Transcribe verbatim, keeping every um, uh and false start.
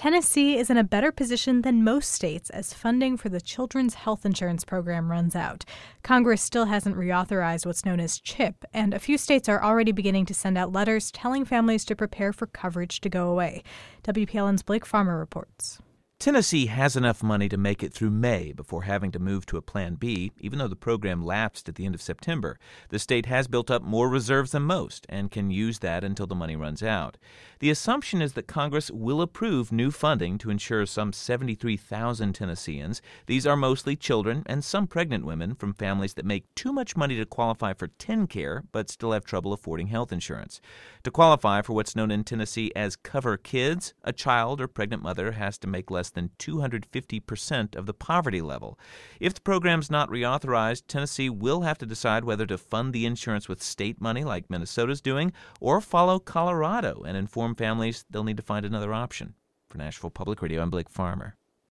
Tennessee is in a better position than most states as funding for the Children's Health Insurance Program runs out. Congress still hasn't reauthorized what's known as CHIP, and a few states are already beginning to send out letters telling families to prepare for coverage to go away. W P L N's Blake Farmer reports. Tennessee has enough money to make it through May before having to move to a Plan B, even though the program lapsed at the end of September. The state has built up more reserves than most and can use that until the money runs out. The assumption is that Congress will approve new funding to insure some seventy-three thousand Tennesseans. These are mostly children and some pregnant women from families that make too much money to qualify for TennCare but still have trouble affording health insurance. To qualify for what's known in Tennessee as Cover Kids, a child or pregnant mother has to make less than two hundred fifty percent of the poverty level. If the program's not reauthorized, Tennessee will have to decide whether to fund the insurance with state money like Minnesota's doing or follow Colorado and inform families they'll need to find another option. For Nashville Public Radio, I'm Blake Farmer.